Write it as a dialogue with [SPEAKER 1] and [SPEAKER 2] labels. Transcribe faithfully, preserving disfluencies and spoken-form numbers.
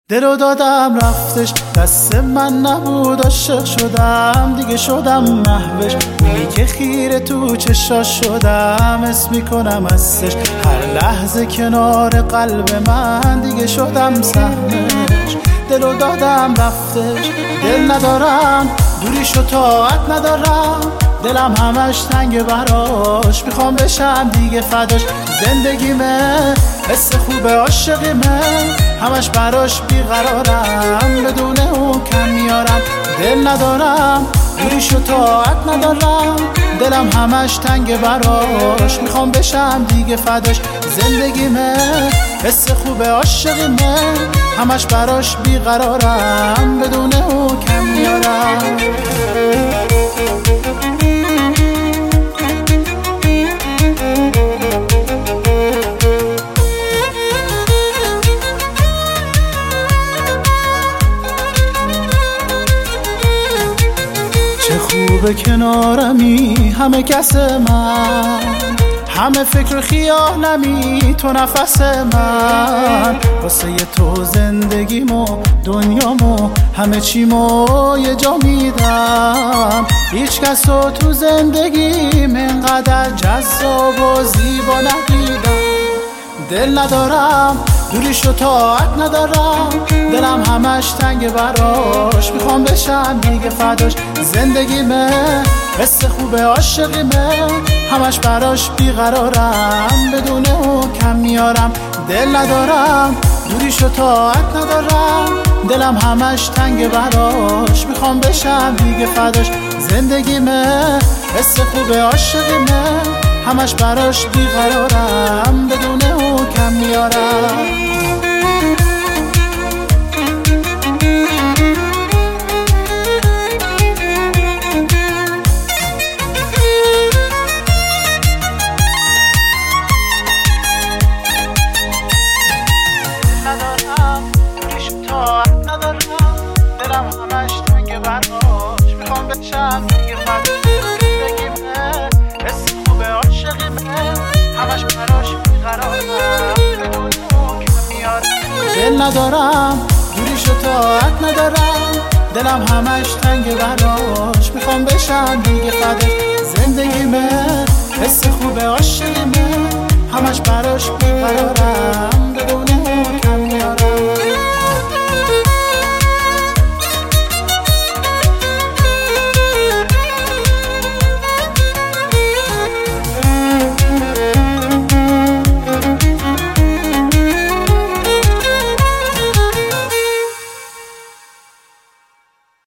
[SPEAKER 1] دلو دادم رفتش، دست من نبود، عاشق شدم دیگه، شدم محوش. میگی که خیره تو چشاش شدم، اسم میکنم ازش. هر لحظه کنار قلب من دیگه شدم سهمش. دلو دادم رفتش، دل ندارم، دوریشو طاقت ندارم. دلم همش تنگ براش، میخوام بشم دیگه فداش. زندگیمه حس خوب عاشقیمه، همش براش بیقرارم، بدون اون کم میارم. دل ندارم، دوریشو طاقت ندارم. دلم همش تنگ براش، میخوام بشم دیگه فداش. زندگیمه حس خوب عاشقیمه، همش براش بیقرارم، بدون اون کم میارم. چه خوبه کنارمی، همه کس من، همه فکر خیالمی، تو نفس من. واسه تو زندگیمو، دنیامو، همه چیمو یه جا میدم. هیچ کس رو تو زندگیم انقدر جذاب و زیبا ندیدم. دل ندارم، دوریشو طاقت ندارم. دلم همش تنگ براش، میخوام بشم دیگه فداش. زندگیمه حس خوب عاشقیمه، همش براش بیقرارم، بدون اون کم میارم. دل ندارم، دوریشو طاقت ندارم. دلم همش تنگ براش، میخوام بشم دیگه فداش. زندگیمه حس خوب عاشقیمه، همش براش بیقرارم، بدون اون کم میارم. دلم همش تنگ براش، میخوام بشم دیگه فداش. زندگیمه حس خوب عاشقیمه، همش براش بیقرارم، بدون اون کم میارم. دل ندارم، دوریشو طاقت ندارم. دلم همش تنگ براش، میخوام بشم دیگه فداش. زندگیمه حس خوب عاشقیمه، همش براش بیقرارم،